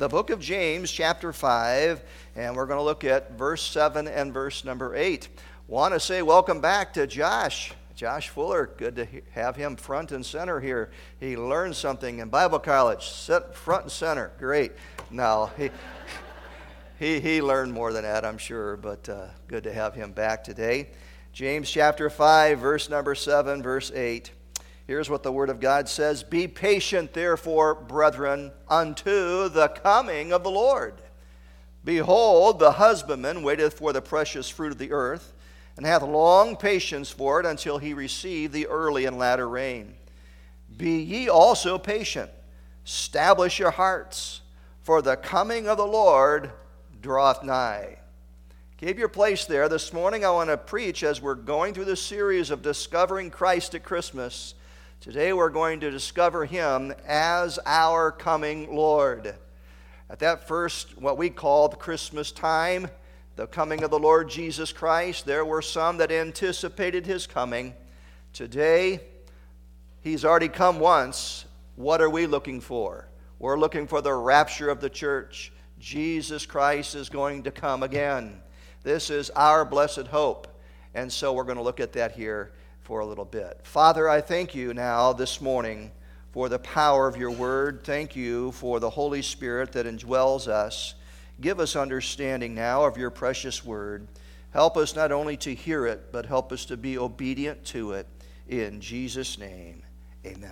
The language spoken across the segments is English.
the book of James, chapter 5, and we're going to look at verse 7 and verse number 8. Want to say welcome back to Josh Fuller. Good to have him front and center here. He learned something in Bible college. Sit front and center. Great. No, he learned more than that, I'm sure, but good to have him back today. James chapter 5, verse number 7, verse 8. Here's what the Word of God says. Be patient, therefore, brethren, unto the coming of the Lord. Behold, the husbandman waiteth for the precious fruit of the earth, and hath long patience for it until he receive the early and latter rain. Be ye also patient. Establish your hearts, for the coming of the Lord draweth nigh. Keep your place there. This morning I want to preach as we're going through this series of discovering Christ at Christmas. Today we're going to discover Him as our coming Lord. At that first, what we call the Christmas time, the coming of the Lord Jesus Christ, there were some that anticipated His coming. Today, He's already come once. What are we looking for? We're looking for the rapture of the church. Jesus Christ is going to come again. This is our blessed hope. And so we're going to look at that here for a little bit. Father, I thank you now this morning for the power of your word. Thank you for the Holy Spirit that indwells us. Give us understanding now of your precious word. Help us not only to hear it, but help us to be obedient to it. In Jesus' name, amen.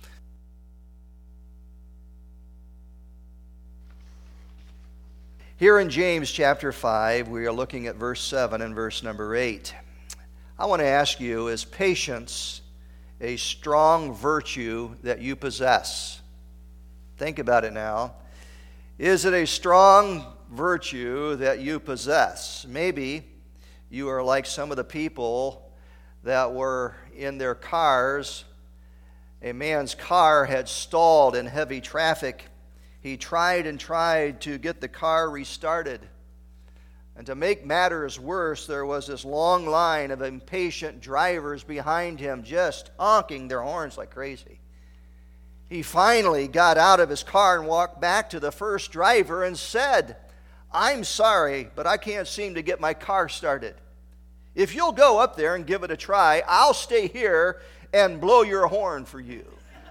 Here in James chapter 5, we are looking at verse 7 and verse number 8. I want to ask you, is patience a strong virtue that you possess? Think about it now. Is it a strong virtue that you possess? Maybe you are like some of the people that were in their cars. A man's car had stalled in heavy traffic. He tried and tried to get the car restarted. And to make matters worse, there was this long line of impatient drivers behind him just honking their horns like crazy. He finally got out of his car and walked back to the first driver and said, I'm sorry, but I can't seem to get my car started. If you'll go up there and give it a try, I'll stay here and blow your horn for you.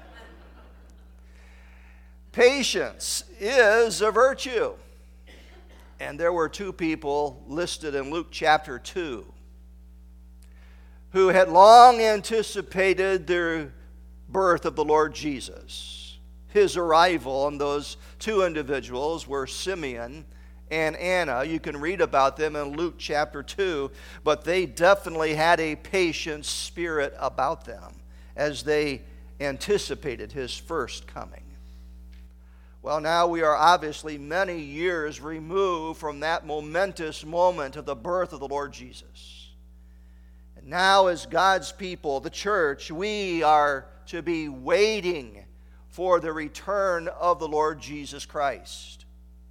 Patience is a virtue. And there were two people listed in Luke chapter 2 who had long anticipated the birth of the Lord Jesus. His arrival, and those two individuals were Simeon and Anna. You can read about them in Luke chapter 2, but they definitely had a patient spirit about them as they anticipated his first coming. Well, now we are obviously many years removed from that momentous moment of the birth of the Lord Jesus. And now as God's people, the church, we are to be waiting for the return of the Lord Jesus Christ.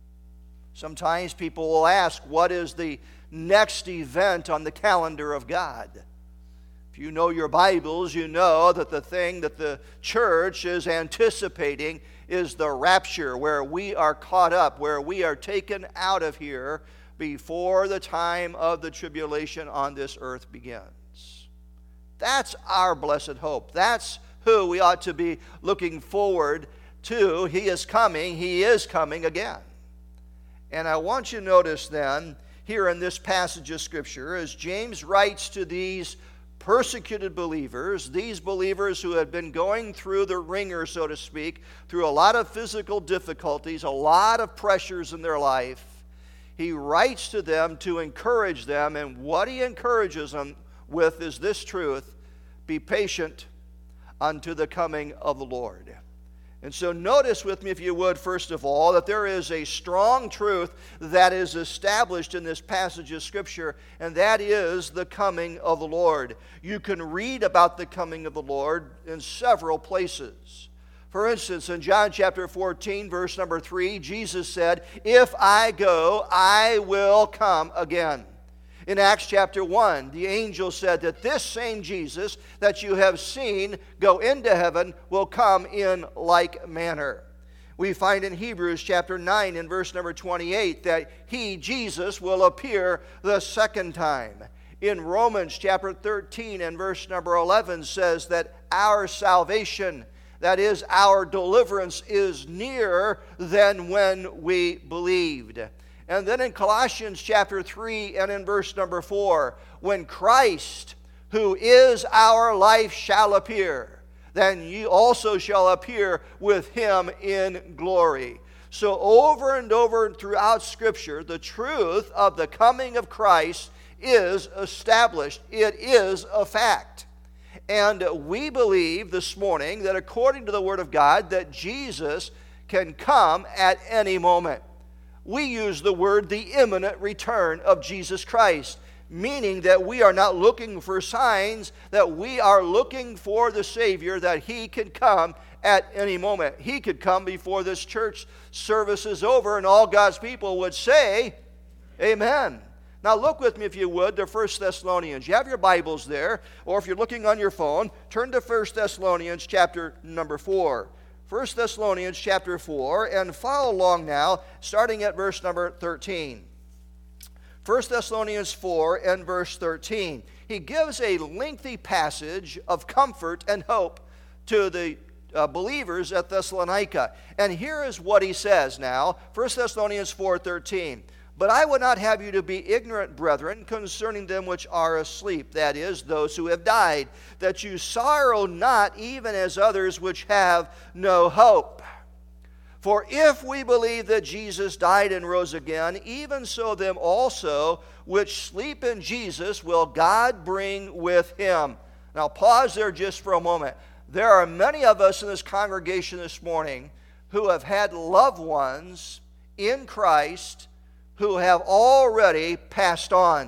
Sometimes people will ask, what is the next event on the calendar of God? If you know your Bibles, you know that the thing that the church is anticipating is the rapture, where we are caught up, where we are taken out of here before the time of the tribulation on this earth begins. That's our blessed hope. That's who we ought to be looking forward to. He is coming again. And I want you to notice then, here in this passage of Scripture, as James writes to these persecuted believers, these believers who had been going through the ringer, so to speak, through a lot of physical difficulties, a lot of pressures in their life, he writes to them to encourage them, and what he encourages them with is this truth: be patient unto the coming of the Lord. And so notice with me, if you would, first of all, that there is a strong truth that is established in this passage of Scripture, and that is the coming of the Lord. You can read about the coming of the Lord in several places. For instance, in John chapter 14, verse number 3, Jesus said, if I go, I will come again. In Acts chapter 1, the angel said that this same Jesus that you have seen go into heaven will come in like manner. We find in Hebrews chapter 9 and verse number 28 that he, Jesus, will appear the second time. In Romans chapter 13 and verse number 11 says that our salvation, that is, our deliverance, is nearer than when we believed. And then in Colossians chapter 3 and in verse number 4, when Christ, who is our life, shall appear, then ye also shall appear with him in glory. So over and over throughout Scripture, the truth of the coming of Christ is established. It is a fact. And we believe this morning that according to the Word of God, that Jesus can come at any moment. We use the word the imminent return of Jesus Christ, meaning that we are not looking for signs, that we are looking for the Savior, that he can come at any moment. He could come before this church service is over and all God's people would say, amen. Now look with me, if you would, to 1 Thessalonians. You have your Bibles there, or if you're looking on your phone, turn to 1 Thessalonians chapter number 4. 1 Thessalonians chapter 4, and follow along now, starting at verse number 13. 1 Thessalonians 4 and verse 13. He gives a lengthy passage of comfort and hope to the believers at Thessalonica. And here is what he says now, 1 Thessalonians 4:13. But I would not have you to be ignorant, brethren, concerning them which are asleep, that is, those who have died, that you sorrow not, even as others which have no hope. For if we believe that Jesus died and rose again, even so them also which sleep in Jesus will God bring with him. Now pause there just for a moment. There are many of us in this congregation this morning who have had loved ones in Christ who have already passed on.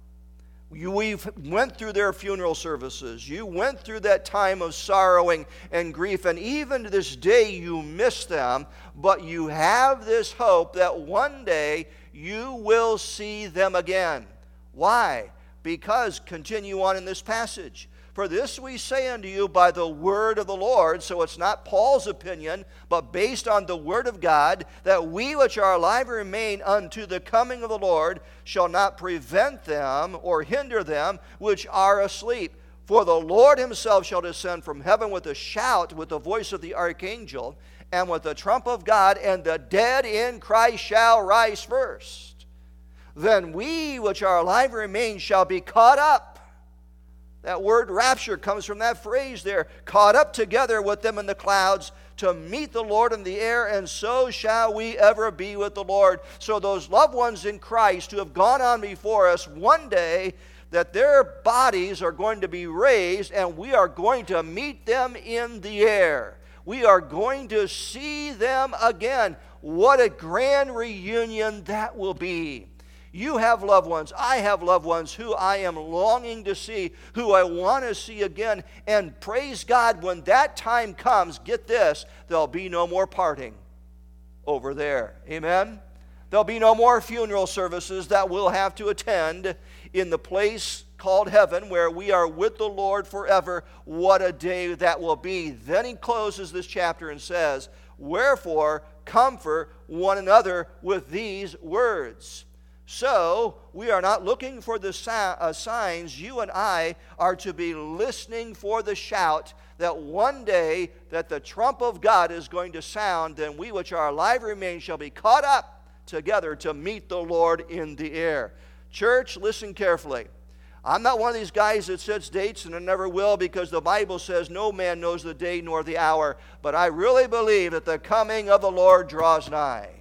We've went through their funeral services. You went through that time of sorrowing and grief, and even to this day you miss them, but you have this hope that one day you will see them again. Why? Because, continue on in this passage, for this we say unto you by the word of the Lord, so it's not Paul's opinion, but based on the word of God, that we which are alive and remain unto the coming of the Lord shall not prevent them or hinder them which are asleep. For the Lord himself shall descend from heaven with a shout, with the voice of the archangel, and with the trump of God, and the dead in Christ shall rise first. Then we which are alive and remain shall be caught up. That word rapture comes from that phrase there, caught up together with them in the clouds to meet the Lord in the air, and so shall we ever be with the Lord. So those loved ones in Christ who have gone on before us, one day that their bodies are going to be raised and we are going to meet them in the air. We are going to see them again. What a grand reunion that will be. You have loved ones, I have loved ones who I am longing to see, who I want to see again. And praise God, when that time comes, get this, there'll be no more parting over there. Amen? There'll be no more funeral services that we'll have to attend in the place called heaven where we are with the Lord forever. What a day that will be. Then he closes this chapter and says, wherefore comfort one another with these words. So, we are not looking for the signs. You and I are to be listening for the shout that one day that the trump of God is going to sound, then we which are alive remain shall be caught up together to meet the Lord in the air. Church, listen carefully. I'm not one of these guys that sets dates, and I never will, because the Bible says no man knows the day nor the hour. But I really believe that the coming of the Lord draws nigh.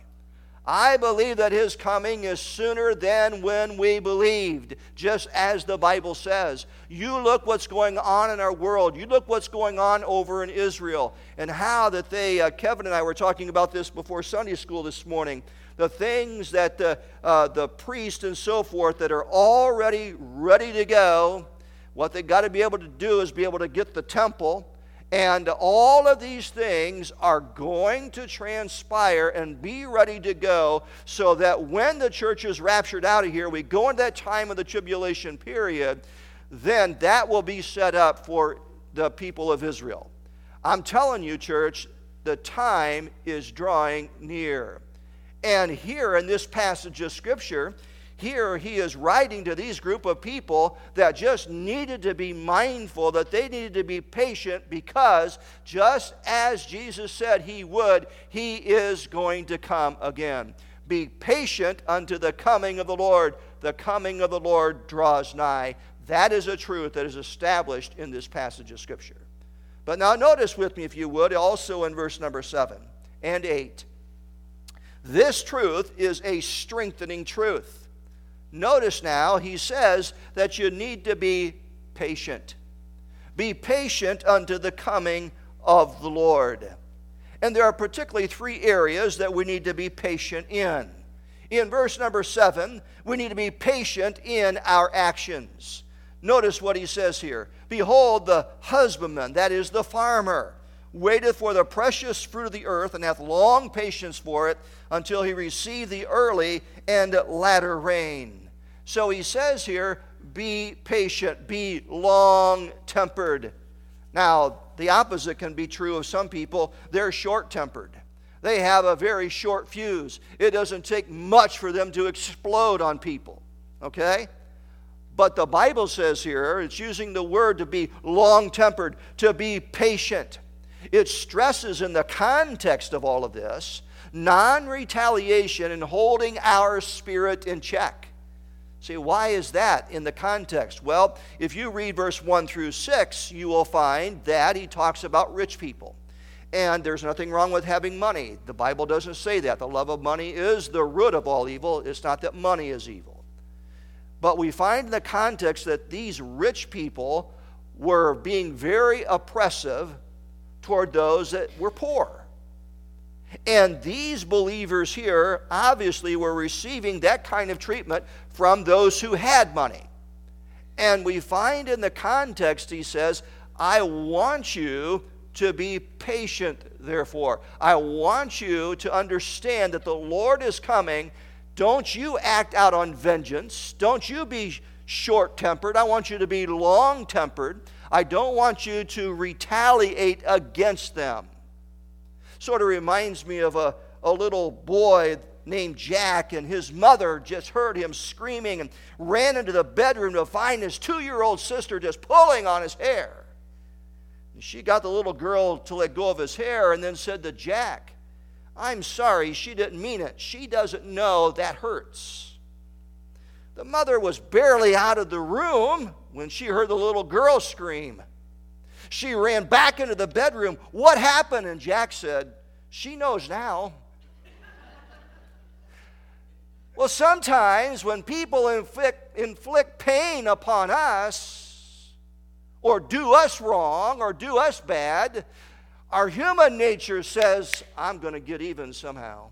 I believe that his coming is sooner than when we believed, just as the Bible says. You look what's going on in our world. You look what's going on over in Israel, and how that they, Kevin and I were talking about this before Sunday school this morning, the things that the priests and so forth that are already ready to go, what they got to be able to do is be able to get the temple. And all of these things are going to transpire and be ready to go, so that when the church is raptured out of here, we go into that time of the tribulation period, then that will be set up for the people of Israel. I'm telling you, church, the time is drawing near. And here in this passage of Scripture, here he is writing to these group of people that just needed to be mindful, that they needed to be patient, because just as Jesus said he would, he is going to come again. Be patient unto the coming of the Lord. The coming of the Lord draws nigh. That is a truth that is established in this passage of Scripture. But now notice with me, if you would, also in verse number 7 and 8. This truth is a strengthening truth. Notice now, he says that you need to be patient. Be patient unto the coming of the Lord. And there are particularly 3 areas that we need to be patient in. In verse number 7, we need to be patient in our actions. Notice what he says here. Behold, the husbandman, that is the farmer, waiteth for the precious fruit of the earth, and hath long patience for it, until he receive the early and latter rain. So he says here, be patient, be long-tempered. Now, the opposite can be true of some people. They're short-tempered. They have a very short fuse. It doesn't take much for them to explode on people. Okay? But the Bible says here, it's using the word to be long-tempered, to be patient. It stresses in the context of all of this, non-retaliation and holding our spirit in check. See, why is that in the context? Well, if you read verse 1 through 6, you will find that he talks about rich people. And there's nothing wrong with having money. The Bible doesn't say that. The love of money is the root of all evil. It's not that money is evil. But we find in the context that these rich people were being very oppressive toward those that were poor. And these believers here obviously were receiving that kind of treatment from those who had money. And we find in the context, he says, I want you to be patient, therefore. I want you to understand that the Lord is coming. Don't you act out on vengeance. Don't you be short-tempered. I want you to be long-tempered. I don't want you to retaliate against them. Sort of reminds me of a little boy named Jack, and his mother just heard him screaming and ran into the bedroom to find his 2-year-old sister just pulling on his hair. And she got the little girl to let go of his hair and then said to Jack, I'm sorry, she didn't mean it. She doesn't know that hurts. The mother was barely out of the room when she heard the little girl scream. She ran back into the bedroom. What happened? And Jack said, she knows now. Well, sometimes when people inflict pain upon us, or do us wrong, or do us bad, our human nature says, I'm going to get even somehow.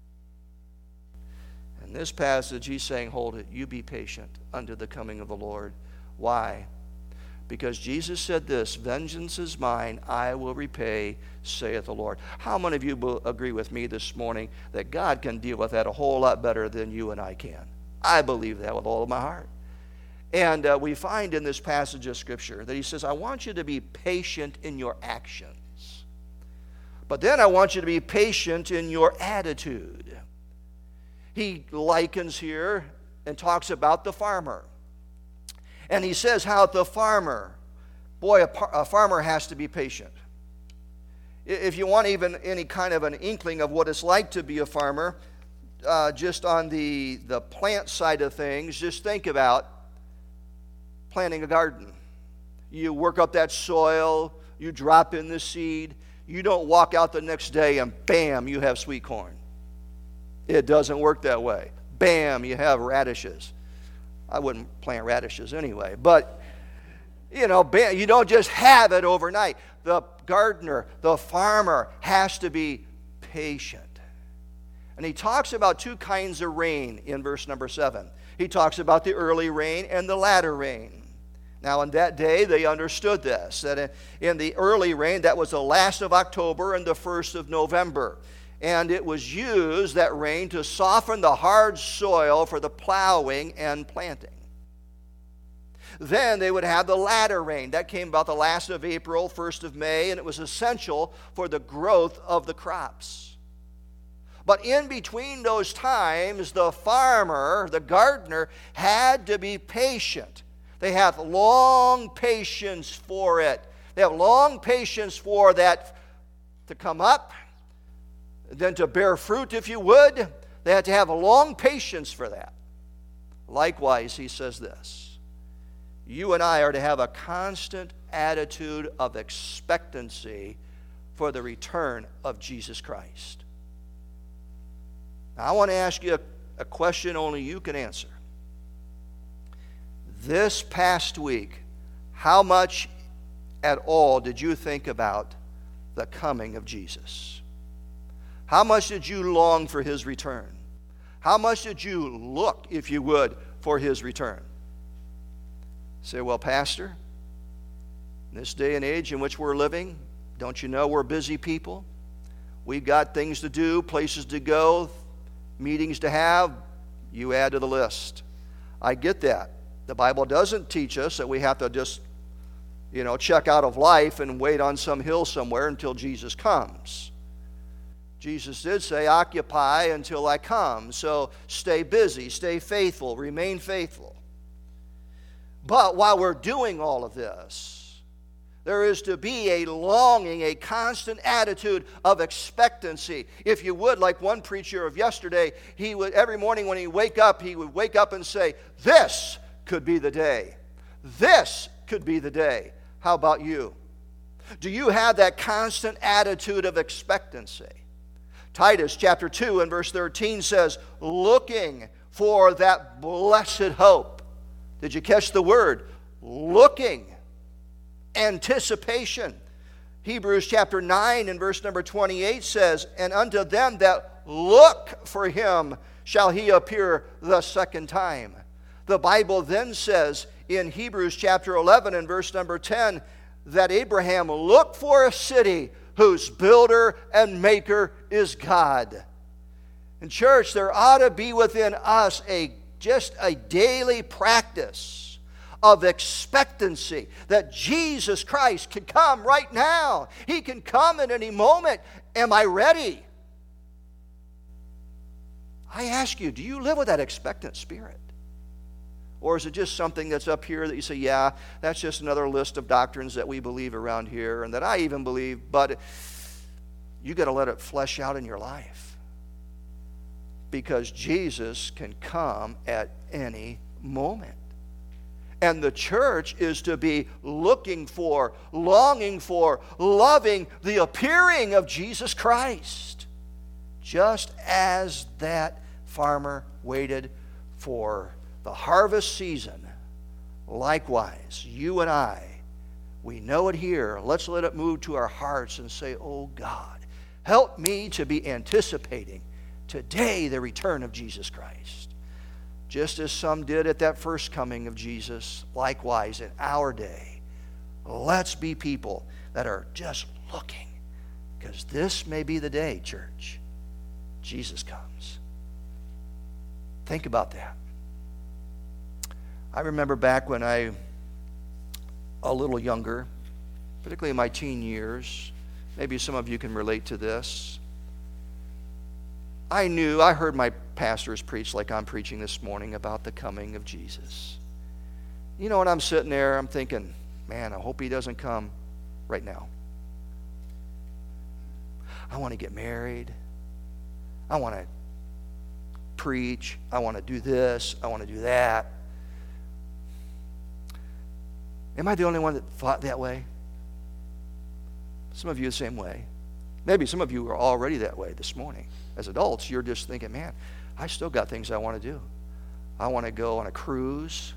In this passage, he's saying, hold it, you be patient unto the coming of the Lord. Why? Because Jesus said this, vengeance is mine, I will repay, saith the Lord. How many of you agree with me this morning that God can deal with that a whole lot better than you and I can? I believe that with all of my heart. And we find in this passage of Scripture that he says, I want you to be patient in your actions. But then I want you to be patient in your attitude. He likens here and talks about the farmer. And he says how the farmer, boy, a farmer has to be patient. If you want even any kind of an inkling of what it's like to be a farmer, just on the plant side of things, just think about planting a garden. You work up that soil, you drop in the seed, you don't walk out the next day and bam, you have sweet corn. It doesn't work that way. Bam, you have radishes. I wouldn't plant radishes anyway, but you don't just have it overnight. The gardener, the farmer has to be patient. And he talks about 2 kinds of rain in verse number 7. He talks about the early rain and the latter rain. Now, in that day, they understood this, that in the early rain, that was the last of October and the 1st of November. And it was used, that rain, to soften the hard soil for the plowing and planting. Then they would have the latter rain. That came about the last of April, 1st of May, and it was essential for the growth of the crops. But in between those times, the farmer, the gardener, had to be patient. They have long patience for it. They have long patience for that to come up, then to bear fruit, if you would. They had to have a long patience for that. Likewise, he says this: you and I are to have a constant attitude of expectancy for the return of Jesus Christ. Now, I want to ask you a question only you can answer. This past week, how much at all did you think about the coming of Jesus? How much did you long for his return? How much did you look, if you would, for his return? Say, well, Pastor, in this day and age in which we're living, don't you know we're busy people? We've got things to do, places to go, meetings to have. You add to the list. I get that. The Bible doesn't teach us that we have to just, check out of life and wait on some hill somewhere until Jesus comes. Jesus did say, occupy until I come. So stay busy, stay faithful, remain faithful. But while we're doing all of this, there is to be a longing, a constant attitude of expectancy. If you would, like one preacher of yesterday, he would every morning when he would wake up and say, this could be the day. This could be the day. How about you? Do you have that constant attitude of expectancy? Titus chapter 2 and verse 13 says, looking for that blessed hope. Did you catch the word? Looking. Anticipation. Hebrews chapter 9 and verse number 28 says, and unto them that look for him shall he appear the second time. The Bible then says in Hebrews chapter 11 and verse number 10 that Abraham looked for a city whose builder and maker is God. In church, there ought to be within us just a daily practice of expectancy that Jesus Christ can come right now. He can come at any moment. Am I ready? I ask you, do you live with that expectant spirit? Or is it just something that's up here that you say, yeah, that's just another list of doctrines that we believe around here and that I even believe, but you got to let it flesh out in your life. Because Jesus can come at any moment. And the church is to be looking for, longing for, loving the appearing of Jesus Christ. Just as that farmer waited for the harvest season, likewise, you and I, we know it here. Let's let it move to our hearts and say, oh God, help me to be anticipating today the return of Jesus Christ. Just as some did at that first coming of Jesus, likewise in our day, let's be people that are just looking, because this may be the day, church, Jesus comes. Think about that. I remember back when a little younger, particularly in my teen years, maybe some of you can relate to this. I heard my pastors preach like I'm preaching this morning about the coming of Jesus. You know, when I'm sitting there, I'm thinking, man, I hope he doesn't come right now. I want to get married. I want to preach. I want to do this. I want to do that. Am I the only one that thought that way? Some of you the same way. Maybe some of you are already that way this morning. As adults, you're just thinking, man, I still got things I want to do. I want to go on a cruise.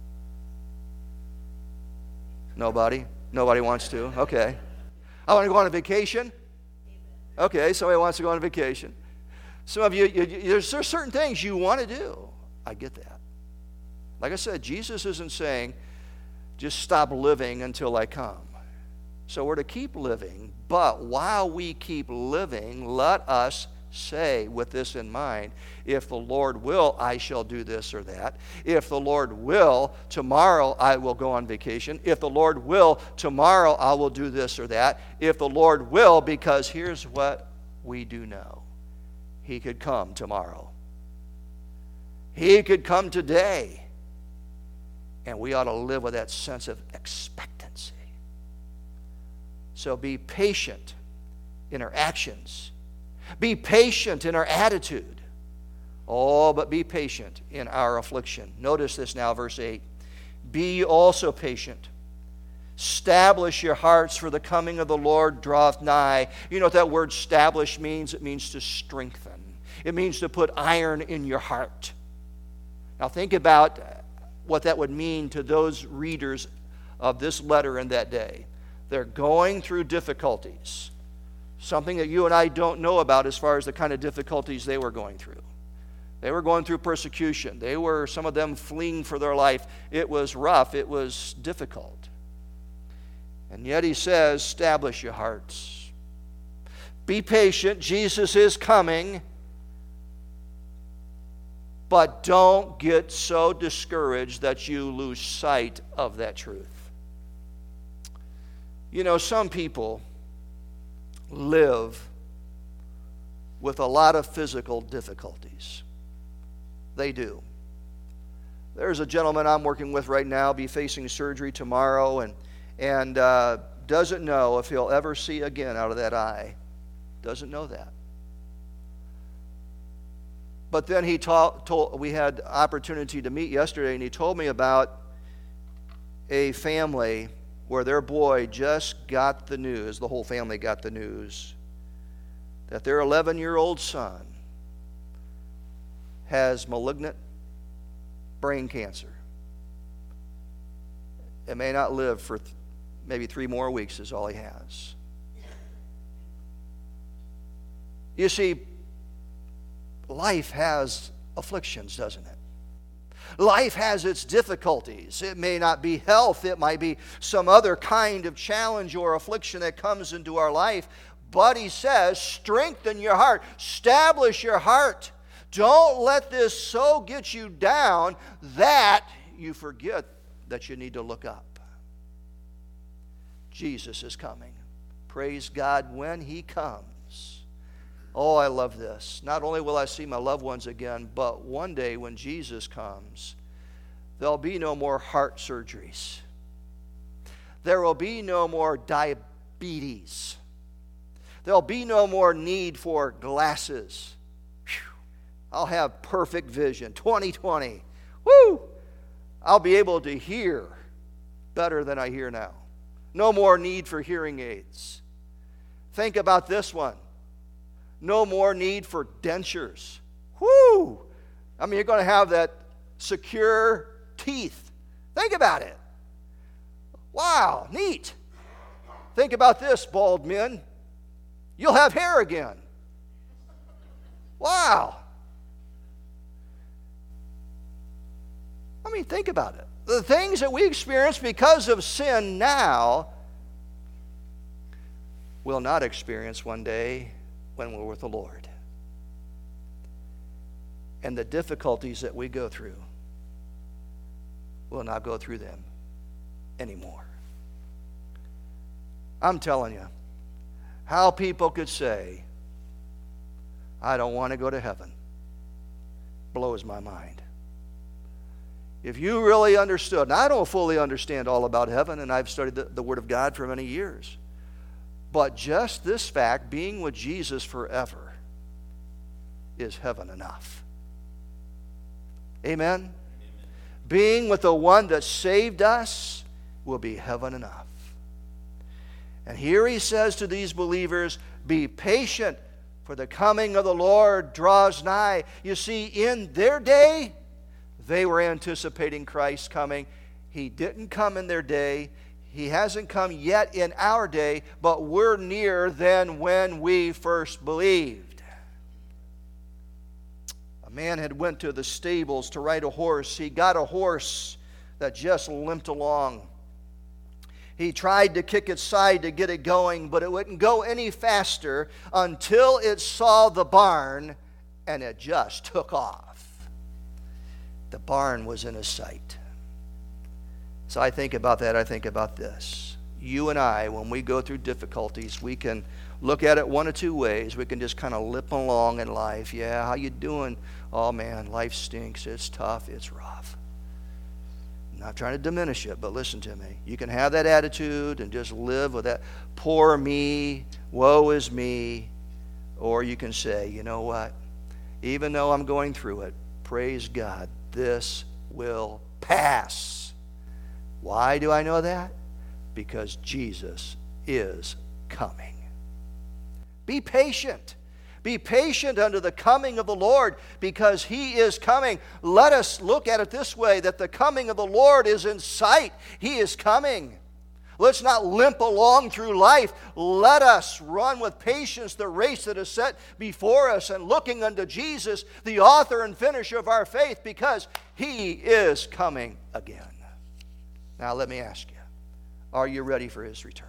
Nobody? Nobody wants to? Okay. I want to go on a vacation. Okay, somebody wants to go on a vacation. Some of you, there's certain things you want to do. I get that. Like I said, Jesus isn't saying, just stop living until I come. So we're to keep living, but while we keep living, let us say with this in mind, if the Lord will, I shall do this or that. If the Lord will, tomorrow I will go on vacation. If the Lord will, tomorrow I will do this or that. If the Lord will, because here's what we do know. He could come tomorrow. He could come today. And we ought to live with that sense of expectancy. So be patient in our actions. Be patient in our attitude. Oh, but be patient in our affliction. Notice this now, verse 8. Be also patient. Establish your hearts, for the coming of the Lord draweth nigh. You know what that word establish means? It means to strengthen. It means to put iron in your heart. Now think about what that would mean to those readers of this letter in that day. They're going through difficulties. Something that you and I don't know about as far as the kind of difficulties they were going through. They were going through persecution. They were, some of them, fleeing for their life. It was rough. It was difficult. And yet he says, establish your hearts. Be patient. Jesus is coming. But don't get so discouraged that you lose sight of that truth. You know, some people live with a lot of physical difficulties. They do. There's a gentleman I'm working with right now, be facing surgery tomorrow, and doesn't know if he'll ever see again out of that eye. Doesn't know that. But then he we had opportunity to meet yesterday, and he told me about a family where their boy just got the news, the whole family got the news, that their 11-year-old son has malignant brain cancer. It may not live for maybe 3 more weeks is all he has. You see, life has afflictions, doesn't it? Life has its difficulties. It may not be health. It might be some other kind of challenge or affliction that comes into our life. But he says, strengthen your heart. Establish your heart. Don't let this so get you down that you forget that you need to look up. Jesus is coming. Praise God when he comes. Oh, I love this. Not only will I see my loved ones again, but one day when Jesus comes, there'll be no more heart surgeries. There will be no more diabetes. There'll be no more need for glasses. Whew. I'll have perfect vision. 2020. Woo! I'll be able to hear better than I hear now. No more need for hearing aids. Think about this one. No more need for dentures. Whoo! I mean, you're going to have that secure teeth. Think about it. Wow, neat. Think about this, bald men. You'll have hair again. Wow. I mean, think about it. The things that we experience because of sin now, we'll not experience one day when we're with the Lord. And the difficulties that we go through, we'll not go through them anymore. I'm telling you, how people could say, I don't want to go to heaven, blows my mind. If you really understood, and I don't fully understand all about heaven, and I've studied the Word of God for many years, but just this fact, being with Jesus forever, is heaven enough. Amen? Amen? Being with the one that saved us will be heaven enough. And here he says to these believers, be patient, for the coming of the Lord draws nigh. You see, in their day, they were anticipating Christ coming. He didn't come in their day. He hasn't come yet in our day, but we're nearer than when we first believed. A man had went to the stables to ride a horse. He got a horse that just limped along. He tried to kick its side to get it going, but it wouldn't go any faster until it saw the barn, and it just took off. The barn was in his sight. So I think about that. I think about this. You and I, when we go through difficulties, we can look at it one of two ways. We can just kind of limp along in life. Yeah, how you doing? Oh man, life stinks. It's tough. It's rough. I'm not trying to diminish it, but listen to me. You can have that attitude and just live with that poor me, woe is me. Or you can say, you know what? Even though I'm going through it, praise God, this will pass. Why do I know that? Because Jesus is coming. Be patient. Be patient unto the coming of the Lord, because He is coming. Let us look at it this way, that the coming of the Lord is in sight. He is coming. Let's not limp along through life. Let us run with patience the race that is set before us, and looking unto Jesus, the author and finisher of our faith, because He is coming again. Now let me ask you, are you ready for His return?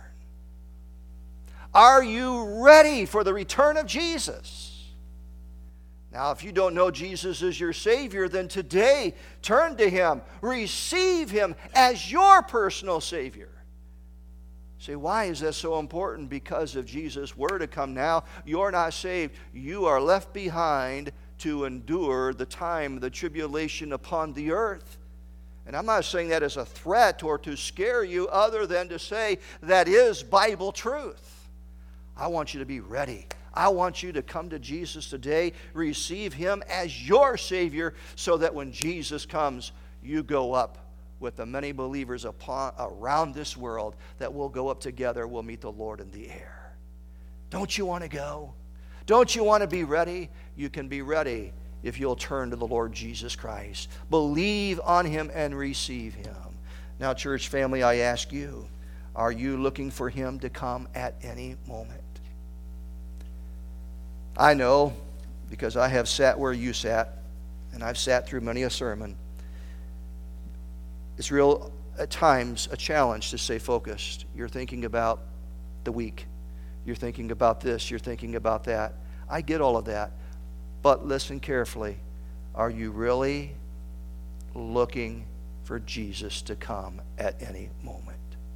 Are you ready for the return of Jesus? Now, if you don't know Jesus as your Savior, then today turn to Him. Receive Him as your personal Savior. Say, why is that so important? Because if Jesus were to come now, you're not saved. You are left behind to endure the time of the tribulation upon the earth. And I'm not saying that as a threat or to scare you, other than to say that is Bible truth. I want you to be ready. I want you to come to Jesus today, receive Him as your Savior, so that when Jesus comes, you go up with the many believers around this world, that will go up together. We'll meet the Lord in the air. Don't you want to go? Don't you want to be ready? You can be ready if you'll turn to the Lord Jesus Christ. Believe on Him and receive Him. Now, church family, I ask you, are you looking for Him to come at any moment? I know, because I have sat where you sat, and I've sat through many a sermon. It's real, at times, a challenge to stay focused. You're thinking about the week. You're thinking about this. You're thinking about that. I get all of that. But listen carefully. Are you really looking for Jesus to come at any moment?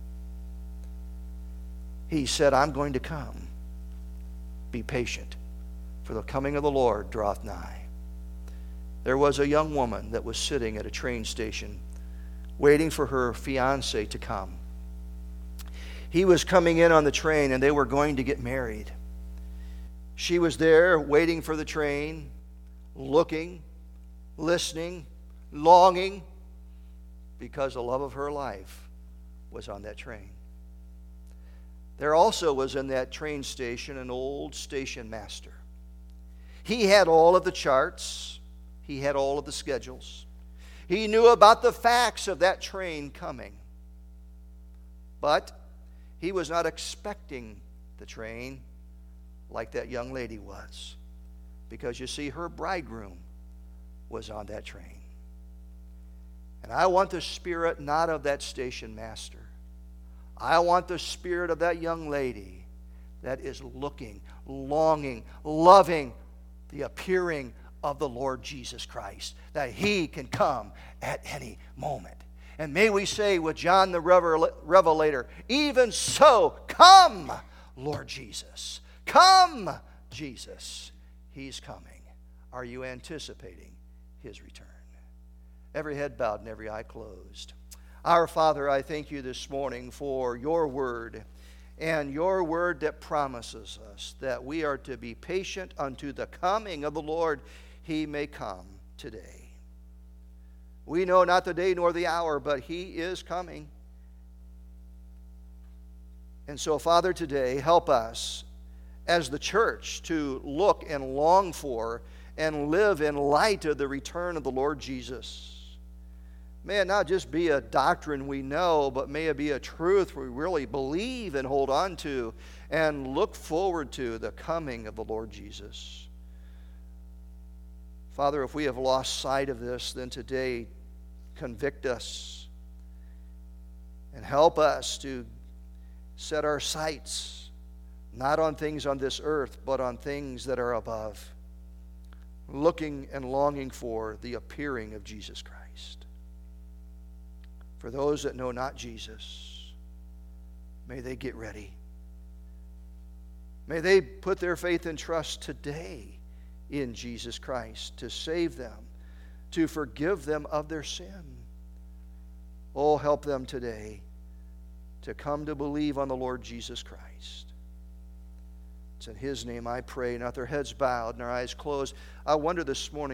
He said, I'm going to come. Be patient, for the coming of the Lord draweth nigh. There was a young woman that was sitting at a train station waiting for her fiancé to come. He was coming in on the train, and they were going to get married. She was there waiting for the train, looking, listening, longing, because the love of her life was on that train. There also was in that train station an old station master. He had all of the charts. He had all of the schedules. He knew about the facts of that train coming. But he was not expecting the train like that young lady was. Because you see, her bridegroom was on that train. And I want the spirit not of that station master. I want the spirit of that young lady that is looking, longing, loving the appearing of the Lord Jesus Christ, that He can come at any moment. And may we say with John the Revelator, even so, come, Lord Jesus. Come, Jesus. He's coming. Are you anticipating His return? Every head bowed and every eye closed. Our Father, I thank You this morning for Your word, and Your word that promises us that we are to be patient unto the coming of the Lord. He may come today. We know not the day nor the hour, but He is coming. And so, Father, today, help us as the church to look and long for and live in light of the return of the Lord Jesus. May it not just be a doctrine we know, but may it be a truth we really believe and hold on to and look forward to the coming of the Lord Jesus. Father, if we have lost sight of this, then today convict us and help us to set our sights not on things on this earth, but on things that are above, looking and longing for the appearing of Jesus Christ. For those that know not Jesus, may they get ready. May they put their faith and trust today in Jesus Christ to save them, to forgive them of their sin. Oh, help them today to come to believe on the Lord Jesus Christ. It's in His name I pray. Now, with their heads bowed and our eyes closed, I wonder this morning,